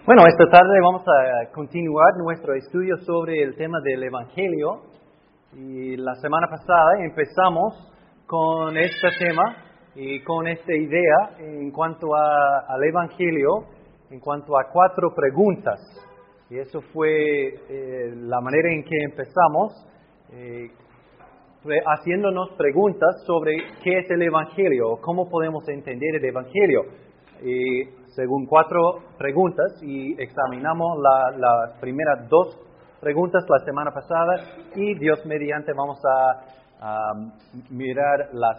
Bueno, esta tarde vamos a continuar nuestro estudio sobre el tema del Evangelio. Y la semana pasada empezamos con este tema y con esta idea en cuanto al Evangelio, en cuanto a 4 preguntas. Y eso fue la manera en que empezamos, haciéndonos preguntas sobre qué es el Evangelio, cómo podemos entender el Evangelio. Y según 4 preguntas, y examinamos las primeras 2 preguntas la semana pasada, y Dios mediante vamos a mirar la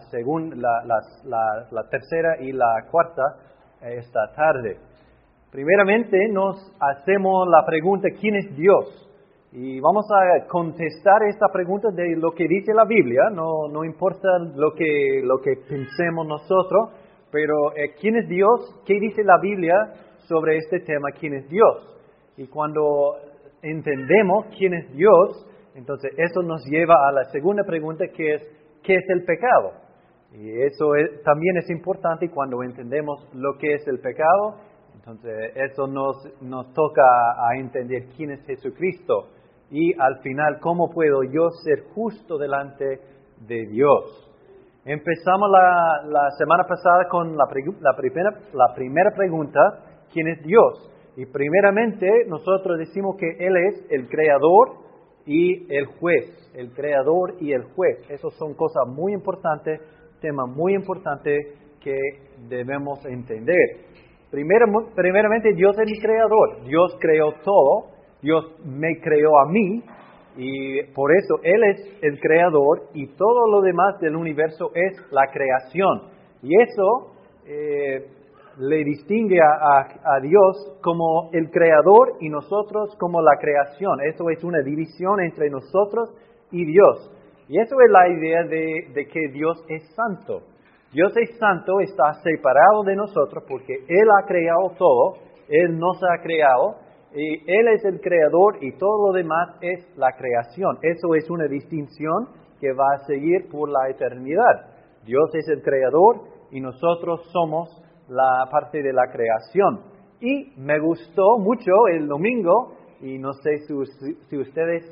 tercera y la cuarta esta tarde. Primeramente nos hacemos la pregunta, ¿quién es Dios? Y vamos a contestar esta pregunta de lo que dice la Biblia, no importa lo que pensemos nosotros, pero ¿quién es Dios? ¿Qué dice la Biblia sobre este tema? ¿Quién es Dios? Y cuando entendemos quién es Dios, entonces eso nos lleva a la segunda pregunta, que es ¿qué es el pecado? Y eso también es importante cuando entendemos lo que es el pecado. Entonces eso nos toca a entender quién es Jesucristo y al final cómo puedo yo ser justo delante de Dios. Empezamos la semana pasada con la primera pregunta, ¿quién es Dios? Y primeramente nosotros decimos que Él es el creador y el juez, el creador y el juez. Esas son cosas muy importantes, temas muy importantes que debemos entender. Primeramente Dios es el creador, Dios creó todo, Dios me creó a mí. Y por eso Él es el creador y todo lo demás del universo es la creación. Y eso le distingue a Dios como el creador y nosotros como la creación. Eso es una división entre nosotros y Dios. Y eso es la idea de que Dios es santo. Dios es santo, está separado de nosotros porque Él ha creado todo, Él nos ha creado. Y Él es el creador y todo lo demás es la creación. Eso es una distinción que va a seguir por la eternidad. Dios es el creador y nosotros somos la parte de la creación. Y me gustó mucho el domingo, y no sé si ustedes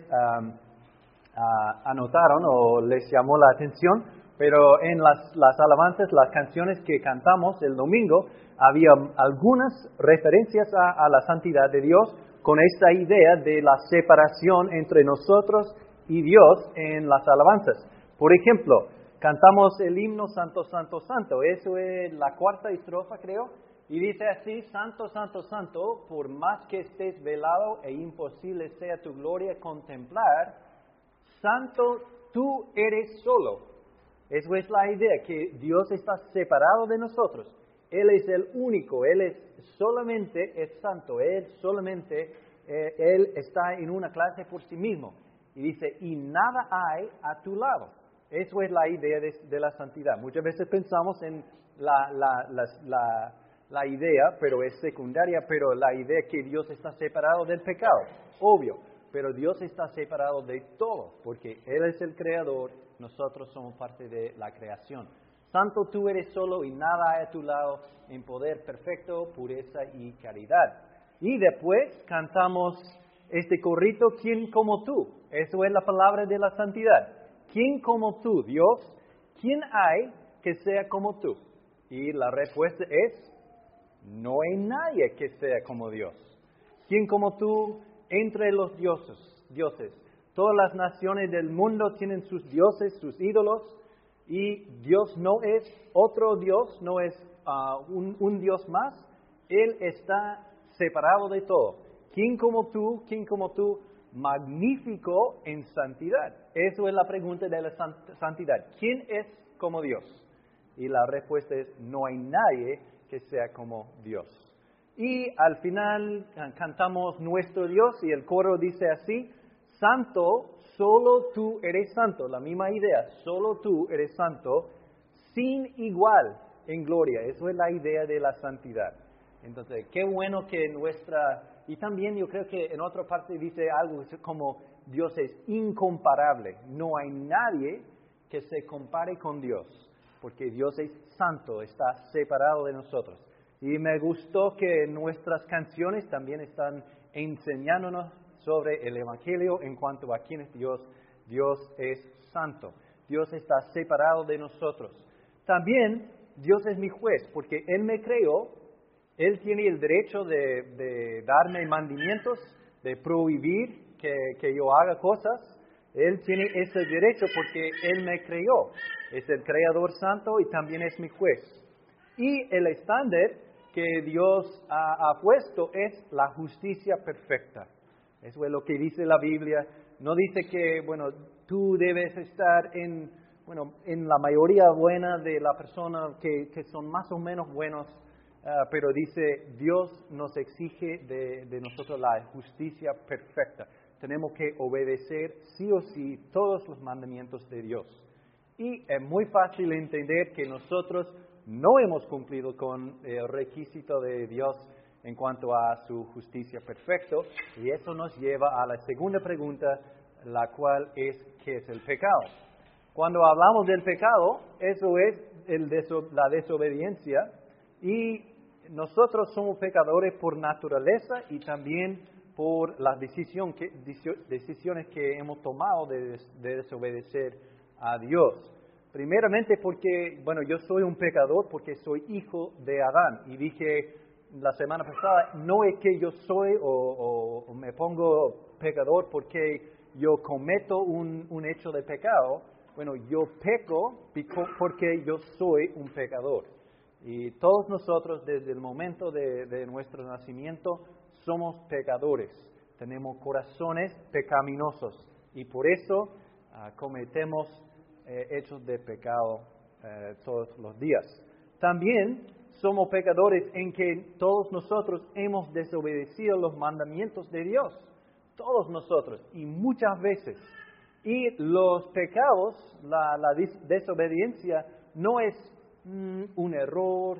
anotaron o les llamó la atención, pero en las alabanzas, las canciones que cantamos el domingo, había algunas referencias a la santidad de Dios con esta idea de la separación entre nosotros y Dios en las alabanzas. Por ejemplo, cantamos el himno Santo, Santo, Santo. Eso es la 4ª estrofa, creo. Y dice así, Santo, Santo, Santo, por más que estés velado e imposible sea tu gloria contemplar, Santo, tú eres solo. Eso es la idea, que Dios está separado de nosotros. Él es el único, Él solamente es santo, Él está en una clase por sí mismo. Y dice, y nada hay a tu lado. Eso es la idea de la santidad. Muchas veces pensamos en la idea, pero es secundaria, pero la idea que Dios está separado del pecado, obvio. Pero Dios está separado de todo, porque Él es el creador, nosotros somos parte de la creación. Santo tú eres solo y nada hay a tu lado en poder perfecto, pureza y caridad. Y después cantamos este corrito, ¿quién como tú? Eso es la palabra de la santidad. ¿Quién como tú, Dios? ¿Quién hay que sea como tú? Y la respuesta es, no hay nadie que sea como Dios. ¿Quién como tú entre los dioses? Todas las naciones del mundo tienen sus dioses, sus ídolos. Y Dios no es otro Dios, no es un Dios más. Él está separado de todo. ¿Quién como tú, magnífico en santidad? Eso es la pregunta de la santidad. ¿Quién es como Dios? Y la respuesta es, no hay nadie que sea como Dios. Y al final cantamos nuestro Dios y el coro dice así, Santo, solo tú eres santo, la misma idea, solo tú eres santo, sin igual en gloria. Eso es la idea de la santidad. Entonces, qué bueno que y también yo creo que en otra parte dice algo como Dios es incomparable. No hay nadie que se compare con Dios, porque Dios es santo, está separado de nosotros. Y me gustó que nuestras canciones también están enseñándonos sobre el Evangelio en cuanto a quién es Dios. Dios es santo. Dios está separado de nosotros. También Dios es mi juez, porque Él me creó. Él tiene el derecho de darme mandamientos, de prohibir que yo haga cosas. Él tiene ese derecho porque Él me creó. Es el Creador Santo y también es mi juez. Y el estándar que Dios ha puesto es la justicia perfecta. Eso es lo que dice la Biblia. No dice que, tú debes estar en la mayoría buena de la persona que son más o menos buenos, pero dice, Dios nos exige de nosotros la justicia perfecta. Tenemos que obedecer sí o sí todos los mandamientos de Dios. Y es muy fácil entender que nosotros no hemos cumplido con el requisito de Dios en cuanto a su justicia perfecta. Y eso nos lleva a la segunda pregunta, la cual es, ¿qué es el pecado? Cuando hablamos del pecado, eso es la desobediencia. Y nosotros somos pecadores por naturaleza y también por las decisiones que hemos tomado de desobedecer a Dios. Primeramente porque, yo soy un pecador porque soy hijo de Adán. Y dije la semana pasada, no es que yo soy o me pongo pecador porque yo cometo un hecho de pecado. Yo peco porque yo soy un pecador. Y todos nosotros, desde el momento de nuestro nacimiento, somos pecadores. Tenemos corazones pecaminosos y por eso cometemos hechos de pecado todos los días. También somos pecadores en que todos nosotros hemos desobedecido los mandamientos de Dios. Todos nosotros, y muchas veces. Y los pecados, la desobediencia, no es un error,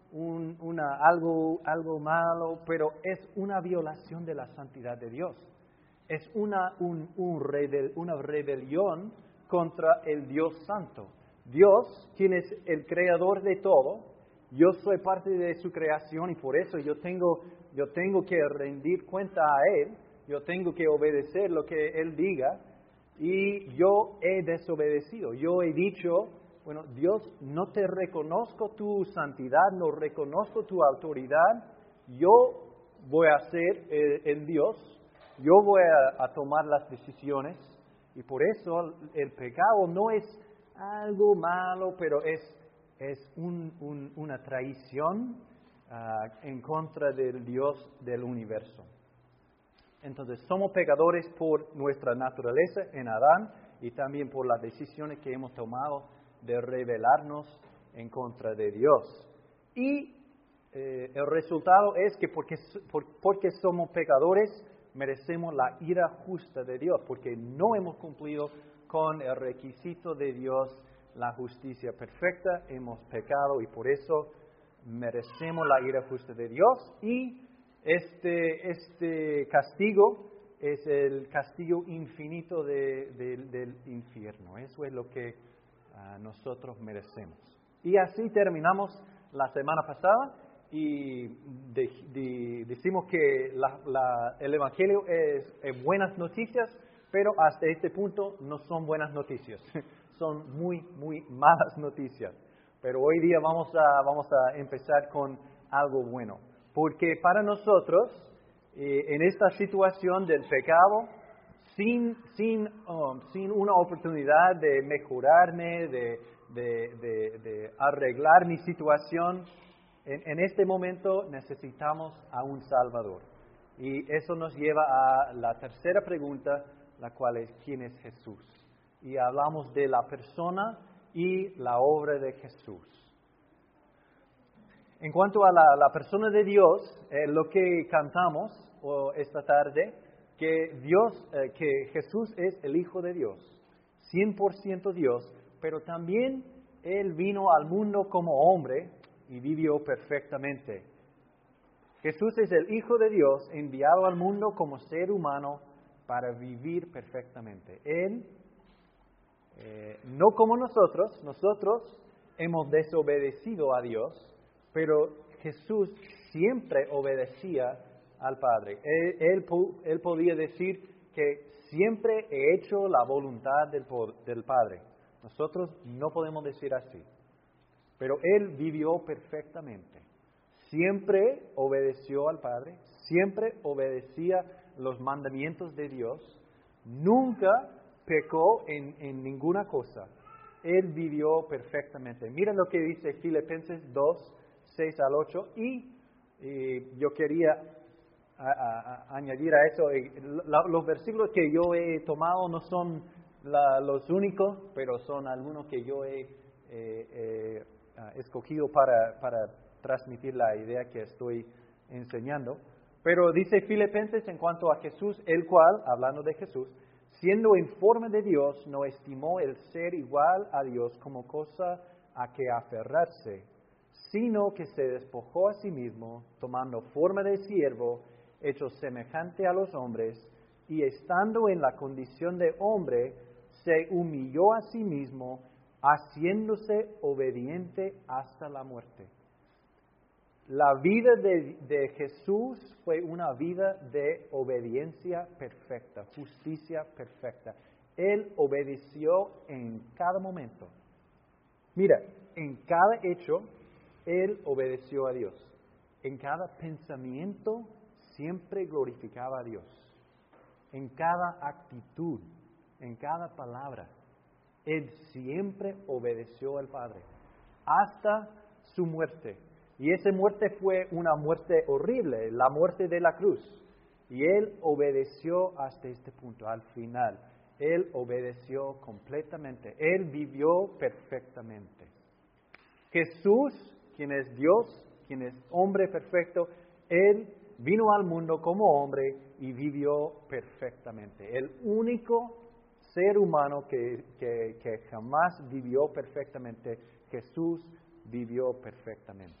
algo malo, pero es una violación de la santidad de Dios. Es una rebelión contra el Dios Santo. Dios, quien es el creador de todo, yo soy parte de su creación y por eso yo tengo que rendir cuenta a Él, yo tengo que obedecer lo que Él diga y yo he desobedecido. Yo he dicho, Dios, no te reconozco tu santidad, no reconozco tu autoridad, yo voy a ser el Dios, yo voy a tomar las decisiones y por eso el pecado no es algo malo, pero es una traición en contra del Dios del universo. Entonces, somos pecadores por nuestra naturaleza en Adán y también por las decisiones que hemos tomado de rebelarnos en contra de Dios. Y el resultado es que porque somos pecadores, merecemos la ira justa de Dios, porque no hemos cumplido con el requisito de Dios, la justicia perfecta, hemos pecado y por eso merecemos la ira justa de Dios. Y este castigo es el castigo infinito del infierno. Eso es lo que nosotros merecemos. Y así terminamos la semana pasada y decimos que el Evangelio es buenas noticias, pero hasta este punto no son buenas noticias. Son muy, muy malas noticias. Pero hoy día vamos a empezar con algo bueno. Porque para nosotros, en esta situación del pecado, sin una oportunidad de mejorarme, de arreglar mi situación, en este momento necesitamos a un Salvador. Y eso nos lleva a la tercera pregunta, la cual es ¿quién es Jesús? Y hablamos de la persona y la obra de Jesús. En cuanto a la persona de Dios, lo que cantamos esta tarde, que Jesús es el Hijo de Dios, 100% Dios, pero también Él vino al mundo como hombre y vivió perfectamente. Jesús es el Hijo de Dios enviado al mundo como ser humano para vivir perfectamente. Él, no como nosotros hemos desobedecido a Dios, pero Jesús siempre obedecía al Padre. Él podía decir que siempre he hecho la voluntad del Padre. Nosotros no podemos decir así. Pero Él vivió perfectamente. Siempre obedeció al Padre, siempre obedecía los mandamientos de Dios, nunca pecó en ninguna cosa. Él vivió perfectamente. Mira lo que dice Filipenses 2, 6 al 8, y yo quería añadir a eso, los versículos que yo he tomado no son los únicos, pero son algunos que yo he escogido para transmitir la idea que estoy enseñando. Pero dice Filipenses en cuanto a Jesús, el cual, hablando de Jesús, siendo en forma de Dios, no estimó el ser igual a Dios como cosa a que aferrarse, sino que se despojó a sí mismo, tomando forma de siervo, hecho semejante a los hombres, y estando en la condición de hombre, se humilló a sí mismo, haciéndose obediente hasta la muerte. La vida de Jesús fue una vida de obediencia perfecta, justicia perfecta. Él obedeció en cada momento. Mira, en cada hecho, Él obedeció a Dios. En cada pensamiento, siempre glorificaba a Dios. En cada actitud, en cada palabra, Él siempre obedeció al Padre, hasta su muerte. Y esa muerte fue una muerte horrible, la muerte de la cruz. Y Él obedeció hasta este punto, al final. Él obedeció completamente. Él vivió perfectamente. Jesús, quien es Dios, quien es hombre perfecto, Él vino al mundo como hombre y vivió perfectamente. El único ser humano que jamás vivió perfectamente, Jesús vivió perfectamente.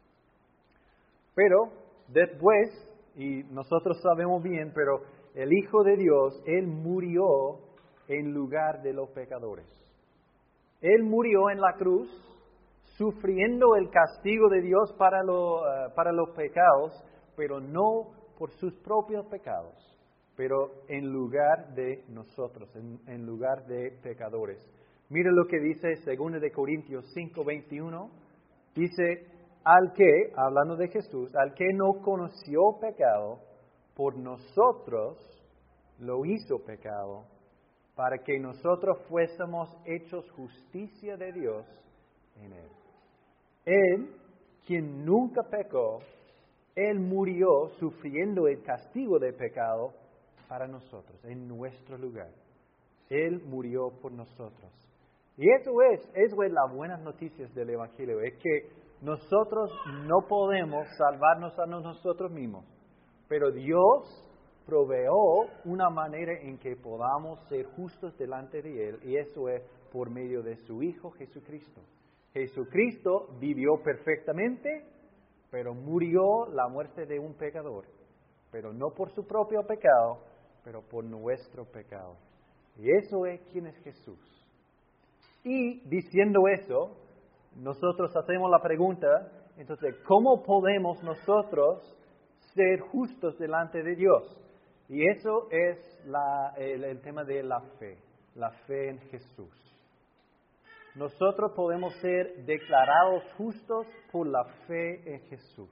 Pero después, y nosotros sabemos bien, pero el Hijo de Dios, Él murió en lugar de los pecadores. Él murió en la cruz, sufriendo el castigo de Dios para los pecados, pero no por sus propios pecados, pero en lugar de nosotros, en lugar de pecadores. Mira lo que dice 2 de Corintios 5:21, dice, al que, hablando de Jesús, al que no conoció pecado, por nosotros lo hizo pecado, para que nosotros fuésemos hechos justicia de Dios en Él. Él, quien nunca pecó, Él murió sufriendo el castigo del pecado para nosotros, en nuestro lugar. Él murió por nosotros. Y eso es las buenas noticias del Evangelio, es que nosotros no podemos salvarnos a nosotros mismos, pero Dios proveó una manera en que podamos ser justos delante de Él, y eso es por medio de su Hijo Jesucristo. Jesucristo vivió perfectamente, pero murió la muerte de un pecador, pero no por su propio pecado, pero por nuestro pecado. Y eso es quién es Jesús. Y diciendo eso, nosotros hacemos la pregunta, entonces, ¿cómo podemos nosotros ser justos delante de Dios? Y eso es el tema de la fe en Jesús. Nosotros podemos ser declarados justos por la fe en Jesús.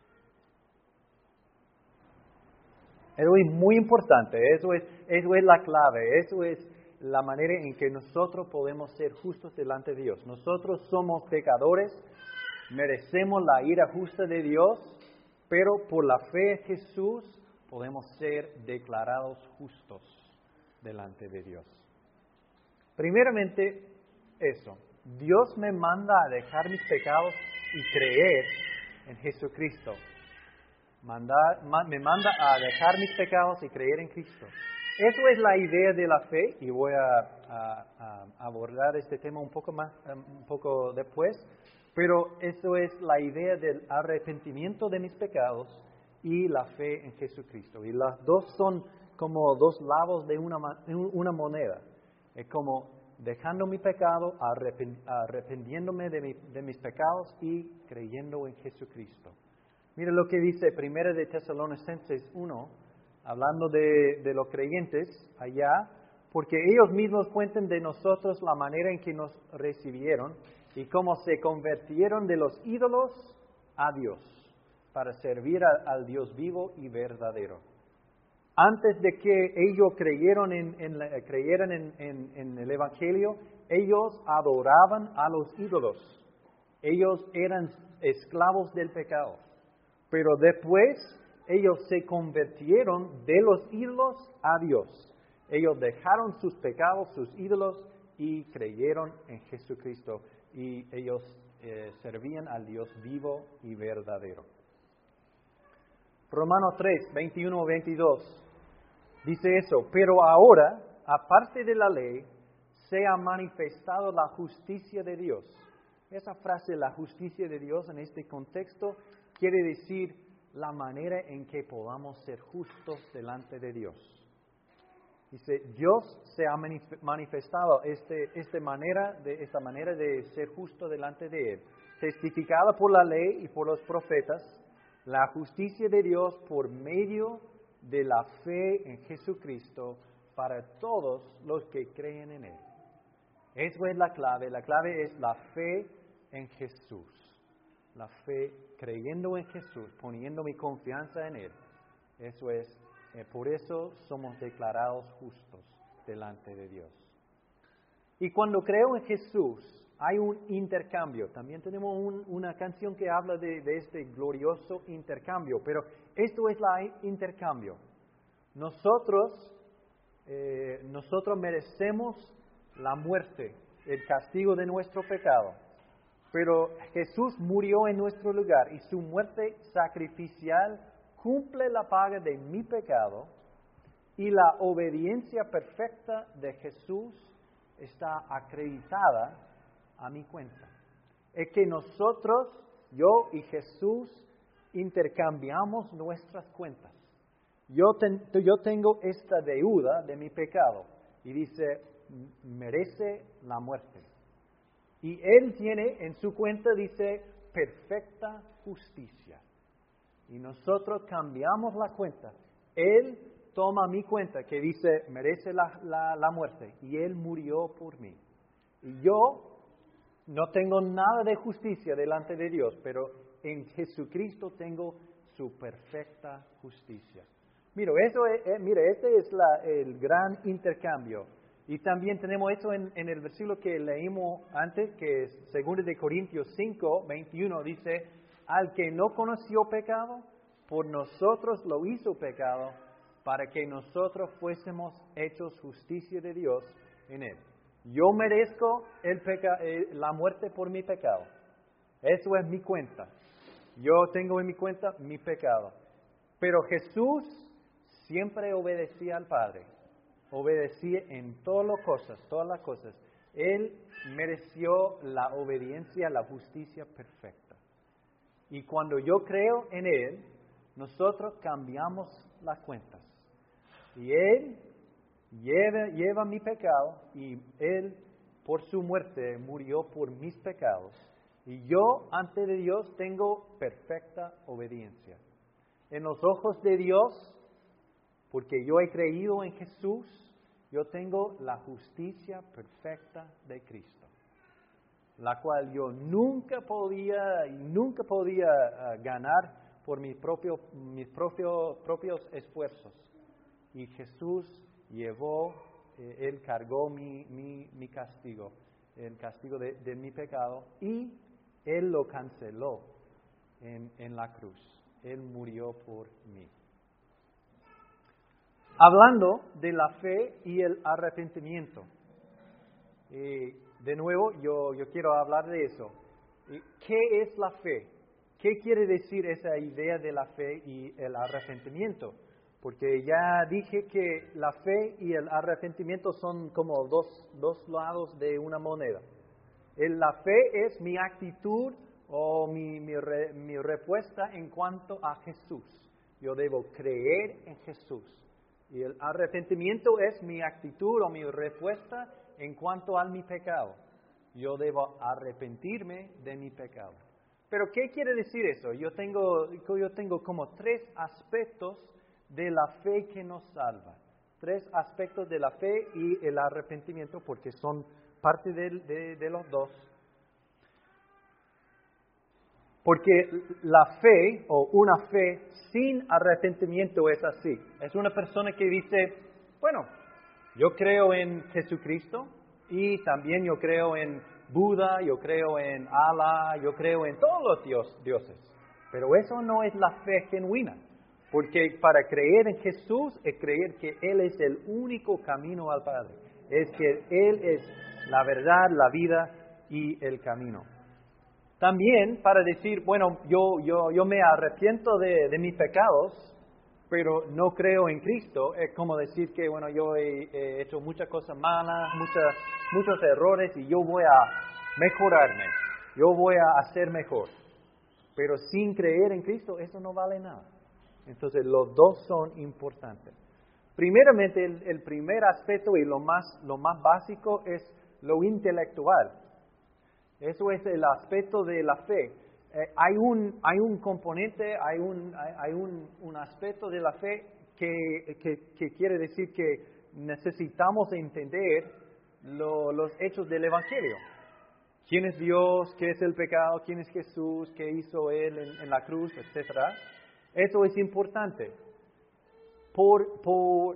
Eso es muy importante, eso es la clave, eso es la manera en que nosotros podemos ser justos delante de Dios. Nosotros somos pecadores, merecemos la ira justa de Dios, pero por la fe en Jesús podemos ser declarados justos delante de Dios. Primeramente, eso. Dios me manda a dejar mis pecados y creer en Jesucristo. Me manda a dejar mis pecados y creer en Cristo. Eso es la idea de la fe, y voy a abordar este tema un poco después, pero eso es la idea del arrepentimiento de mis pecados y la fe en Jesucristo. Y las dos son como dos lados de una moneda. Es como dejando mi pecado, arrepentiéndome de mis pecados y creyendo en Jesucristo. Mira lo que dice 1 de Tesalonicenses 1, hablando de los creyentes allá, porque ellos mismos cuentan de nosotros la manera en que nos recibieron y cómo se convirtieron de los ídolos a Dios, para servir al Dios vivo y verdadero. Antes de que ellos creyeran en el Evangelio, ellos adoraban a los ídolos. Ellos eran esclavos del pecado. Pero después ellos se convirtieron de los ídolos a Dios. Ellos dejaron sus pecados, sus ídolos, y creyeron en Jesucristo. Y ellos servían al Dios vivo y verdadero. Romanos 3, 21-22 dice eso. Pero ahora, aparte de la ley, se ha manifestado la justicia de Dios. Esa frase, la justicia de Dios, en este contexto, quiere decir la manera en que podamos ser justos delante de Dios. Dice, Dios se ha manifestado esta manera de ser justo delante de Él, testificada por la ley y por los profetas, la justicia de Dios por medio de la fe en Jesucristo para todos los que creen en Él. Eso es la clave es la fe en Jesús. La fe creyendo en Jesús, poniendo mi confianza en Él. Eso es, por eso somos declarados justos delante de Dios. Y cuando creo en Jesús, hay un intercambio. También tenemos una canción que habla de este glorioso intercambio, pero esto es el intercambio. Nosotros merecemos la muerte, el castigo de nuestro pecado. Pero Jesús murió en nuestro lugar y su muerte sacrificial cumple la paga de mi pecado, y la obediencia perfecta de Jesús está acreditada a mi cuenta. Es que nosotros, yo y Jesús, intercambiamos nuestras cuentas. Yo tengo esta deuda de mi pecado y dice, merece la muerte. Y Él tiene en su cuenta, dice, perfecta justicia. Y nosotros cambiamos la cuenta. Él toma mi cuenta que dice, merece la muerte. Y Él murió por mí. Y yo no tengo nada de justicia delante de Dios, pero en Jesucristo tengo su perfecta justicia. Mira, este es el gran intercambio. Y también tenemos eso en el versículo que leímos antes, que es 2 de Corintios 5, 21, dice, al que no conoció pecado, por nosotros lo hizo pecado, para que nosotros fuésemos hechos justicia de Dios en Él. Yo merezco la muerte por mi pecado. Eso es mi cuenta. Yo tengo en mi cuenta mi pecado. Pero Jesús siempre obedecía al Padre. Obedecía en todas las cosas. Él mereció la obediencia, la justicia perfecta. Y cuando yo creo en Él, nosotros cambiamos las cuentas. Y Él lleva mi pecado y Él por su muerte murió por mis pecados. Y yo ante de Dios tengo perfecta obediencia. En los ojos de Dios, porque yo he creído en Jesús, yo tengo la justicia perfecta de Cristo, la cual yo nunca podía ganar por mis propios esfuerzos. Y Jesús Él cargó mi castigo, el castigo de mi pecado, y Él lo canceló en la cruz. Él murió por mí. Hablando de la fe y el arrepentimiento. De nuevo, yo quiero hablar de eso. ¿Qué es la fe? ¿Qué quiere decir esa idea de la fe y el arrepentimiento? Porque ya dije que la fe y el arrepentimiento son como dos lados de una moneda. La fe es mi actitud o mi respuesta en cuanto a Jesús. Yo debo creer en Jesús. Y el arrepentimiento es mi actitud o mi respuesta en cuanto a mi pecado. Yo debo arrepentirme de mi pecado. Pero ¿qué quiere decir eso? Yo tengo como 3 aspectos de la fe que nos salva. 3 aspectos de la fe y el arrepentimiento, porque son parte de los dos. Porque la fe o una fe sin arrepentimiento es así. Es una persona que dice, bueno, yo creo en Jesucristo y también yo creo en Buda, yo creo en Allah, yo creo en todos los dioses. Pero eso no es la fe genuina. Porque para creer en Jesús es creer que Él es el único camino al Padre. Es que Él es la verdad, la vida y el camino. También para decir, bueno, yo me arrepiento de mis pecados, pero no creo en Cristo, es como decir que, bueno, yo he hecho muchas cosas malas, muchos errores y yo voy a mejorarme, yo voy a hacer mejor. Pero sin creer en Cristo, eso no vale nada. Entonces, los dos son importantes. Primeramente, el primer aspecto y lo más básico es lo intelectual. Eso es el aspecto de la fe. Hay un componente, hay un aspecto de la fe que quiere decir que necesitamos entender los hechos del Evangelio. ¿Quién es Dios? ¿Qué es el pecado? ¿Quién es Jesús? ¿Qué hizo Él en la cruz? Etcétera. Eso es importante. Por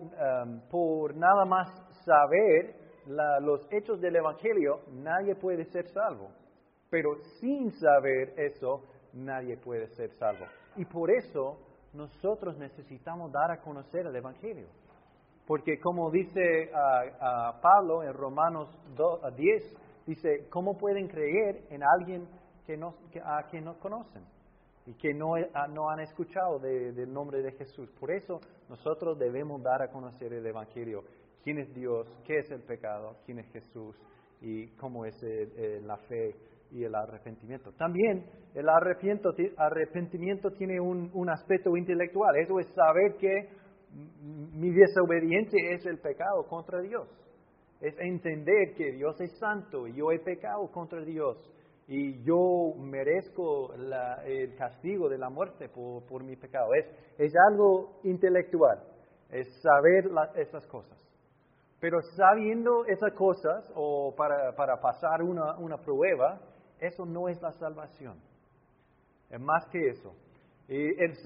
nada más saber los hechos del Evangelio, nadie puede ser salvo. Pero sin saber eso, nadie puede ser salvo. Y por eso nosotros necesitamos dar a conocer el Evangelio. Porque como dice Pablo en Romanos 10, dice, ¿cómo pueden creer en alguien a quien no conocen? Y que no han escuchado del nombre de Jesús. Por eso nosotros debemos dar a conocer el Evangelio. ¿Quién es Dios? ¿Qué es el pecado? ¿Quién es Jesús? Y cómo es la fe y el arrepentimiento. También el arrepentimiento tiene un aspecto intelectual. Eso es saber que mi desobediencia es el pecado contra Dios. Es entender que Dios es santo y yo he pecado contra Dios. Y yo merezco el castigo de la muerte por mi pecado. Es algo intelectual. Es saber esas cosas. Pero sabiendo esas cosas, o para pasar una prueba, eso no es la salvación. Es más que eso. Y el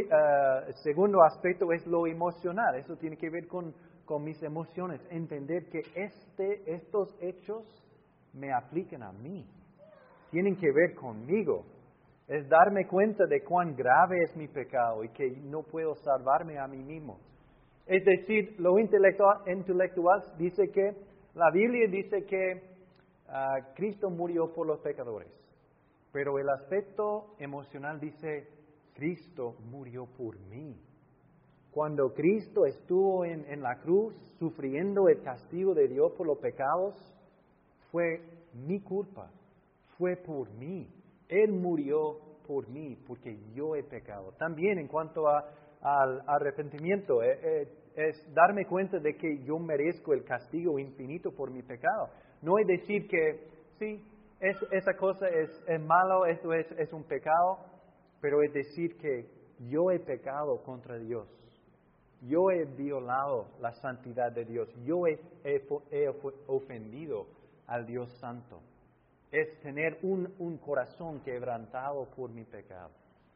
segundo aspecto es lo emocional. Eso tiene que ver con mis emociones. Entender que estos hechos me aplican a mí. Tienen que ver conmigo. Es darme cuenta de cuán grave es mi pecado y que no puedo salvarme a mí mismo. Es decir, lo intelectual dice que, la Biblia dice que Cristo murió por los pecadores. Pero el aspecto emocional dice, Cristo murió por mí. Cuando Cristo estuvo en la cruz, sufriendo el castigo de Dios por los pecados, fue mi culpa. Fue por mí. Él murió por mí, porque yo he pecado. También en cuanto al arrepentimiento, es darme cuenta de que yo merezco el castigo infinito por mi pecado. No es decir que, sí, esa cosa es malo, esto es un pecado, pero es decir que yo he pecado contra Dios. Yo he violado la santidad de Dios. Yo he ofendido al Dios Santo. Es tener un corazón quebrantado por mi pecado.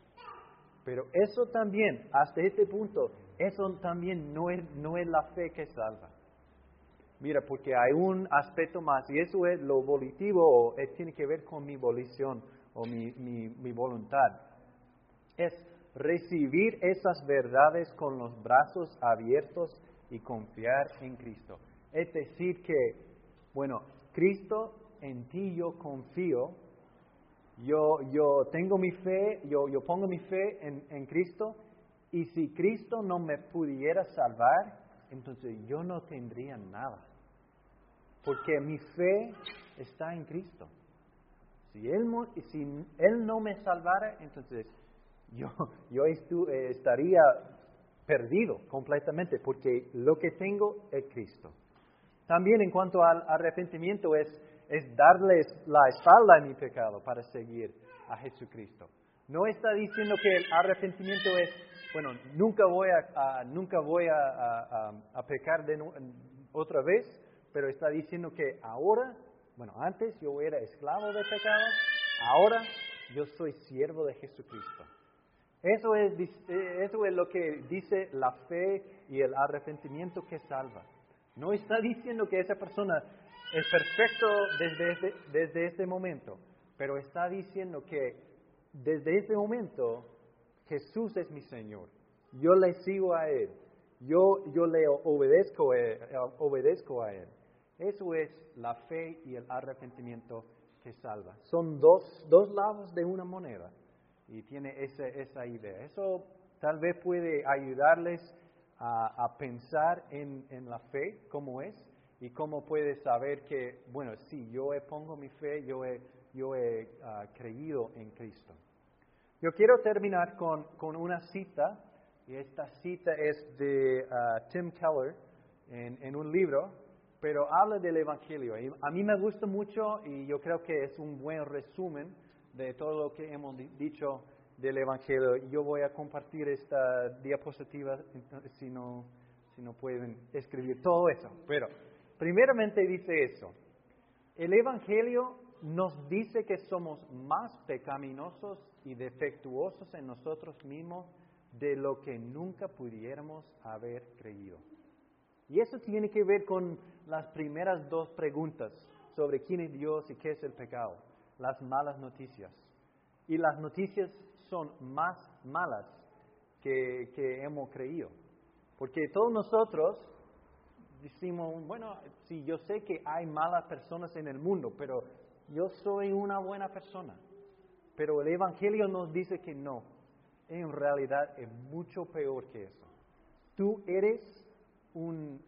Pero eso también, hasta este punto, eso también no es la fe que salva. Mira, porque hay un aspecto más, y eso es lo volitivo, tiene que ver con mi volición o mi voluntad. Es recibir esas verdades con los brazos abiertos y confiar en Cristo. Es decir que, bueno, Cristo, en ti yo confío. Yo tengo mi fe, yo pongo mi fe en Cristo, y si Cristo no me pudiera salvar, entonces yo no tendría nada. Porque mi fe está en Cristo. Si Él no me salvara, entonces yo estaría perdido completamente porque lo que tengo es Cristo. También en cuanto al arrepentimiento es darles la espalda a mi pecado para seguir a Jesucristo. No está diciendo que el arrepentimiento es, bueno, nunca voy a pecar otra vez, pero está diciendo que ahora, bueno, antes yo era esclavo de pecado, ahora yo soy siervo de Jesucristo. Eso es lo que dice la fe y el arrepentimiento que salva. No está diciendo que esa persona es perfecto desde este momento, pero está diciendo que desde ese momento Jesús es mi Señor. Yo le sigo a Él. Yo le obedezco a Él. Eso es la fe y el arrepentimiento que salva. Son dos lados de una moneda y tiene esa idea. Eso tal vez puede ayudarles a pensar en la fe, cómo es, y cómo puede saber que, bueno, sí, yo pongo mi fe, yo he creído en Cristo. Yo quiero terminar con una cita, y esta cita es de Tim Keller en un libro, pero habla del Evangelio. Y a mí me gusta mucho y yo creo que es un buen resumen de todo lo que hemos dicho del Evangelio. Yo voy a compartir esta diapositiva, si no pueden escribir todo eso. Pero primeramente dice eso. El Evangelio nos dice que somos más pecaminosos y defectuosos en nosotros mismos de lo que nunca pudiéramos haber creído. Y eso tiene que ver con las primeras dos preguntas sobre quién es Dios y qué es el pecado, las malas noticias. Y las noticias son más malas que hemos creído. Porque todos nosotros decimos, bueno, sí, yo sé que hay malas personas en el mundo, pero yo soy una buena persona. Pero el Evangelio nos dice que no. En realidad es mucho peor que eso. Tú eres un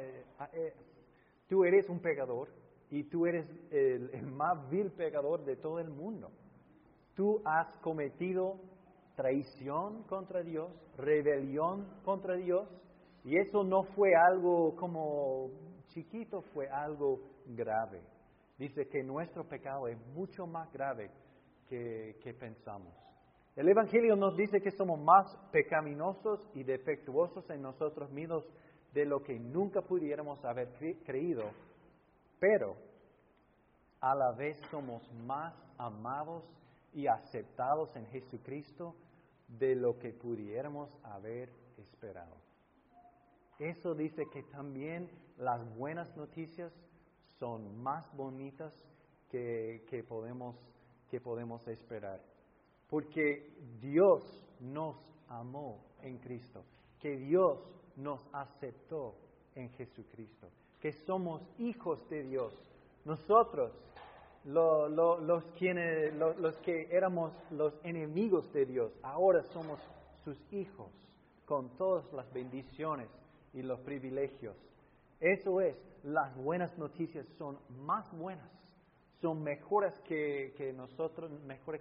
pecador y tú eres el más vil pecador de todo el mundo. Tú has cometido traición contra Dios, rebelión contra Dios, y eso no fue algo como chiquito, fue algo grave. Dice que nuestro pecado es mucho más grave que pensamos. El Evangelio nos dice que somos más pecaminosos y defectuosos en nosotros mismos de lo que nunca pudiéramos haber creído, pero a la vez somos más amados y aceptados en Jesucristo de lo que pudiéramos haber esperado. Eso dice que también las buenas noticias son más bonitas que podemos esperar. Porque Dios nos amó en Cristo, que Dios nos aceptó en Jesucristo, que somos hijos de Dios. Nosotros, los que éramos los enemigos de Dios, ahora somos sus hijos, con todas las bendiciones y los privilegios. Eso es, las buenas noticias son más buenas, son mejores que nosotros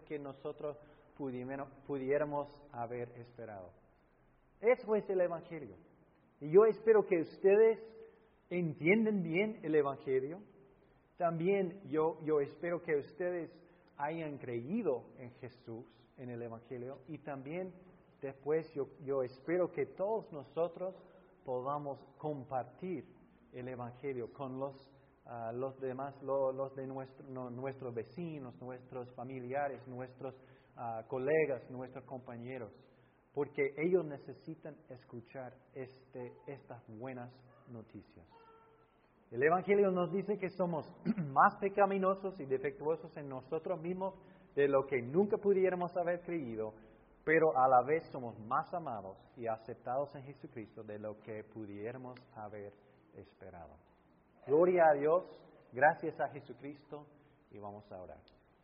pudiéramos haber esperado. Eso es el Evangelio. Y yo espero que ustedes entiendan bien el Evangelio. También yo espero que ustedes hayan creído en Jesús, en el Evangelio. Y también después yo espero que todos nosotros podamos compartir el Evangelio con los demás, los de nuestros vecinos, nuestros familiares, nuestros colegas, nuestros compañeros, porque ellos necesitan escuchar estas buenas noticias. El Evangelio nos dice que somos más pecaminosos y defectuosos en nosotros mismos de lo que nunca pudiéramos haber creído, pero a la vez somos más amados y aceptados en Jesucristo de lo que pudiéramos haber esperado. Gloria a Dios, gracias a Jesucristo, y vamos a orar.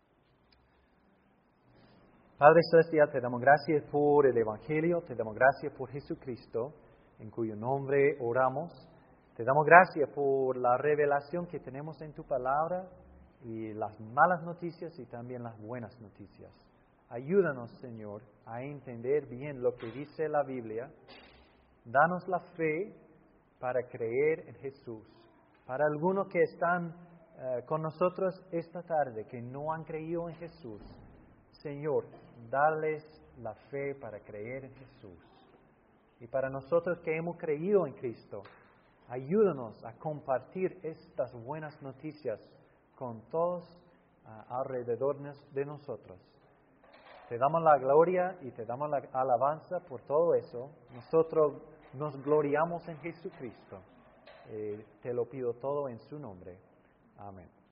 Padre Celestial, te damos gracias por el Evangelio, te damos gracias por Jesucristo, en cuyo nombre oramos. Te damos gracias por la revelación que tenemos en tu palabra y las malas noticias y también las buenas noticias. Ayúdanos, Señor, a entender bien lo que dice la Biblia Danos la fe para creer en Jesús. Para algunos que están con nosotros esta tarde, que no han creído en Jesús, Señor, dales la fe para creer en Jesús. Y para nosotros que hemos creído en Cristo, ayúdanos a compartir estas buenas noticias con todos alrededor de nosotros. Te damos la gloria y te damos la alabanza por todo eso. Nosotros nos gloriamos en Jesucristo. Te lo pido todo en su nombre. Amén.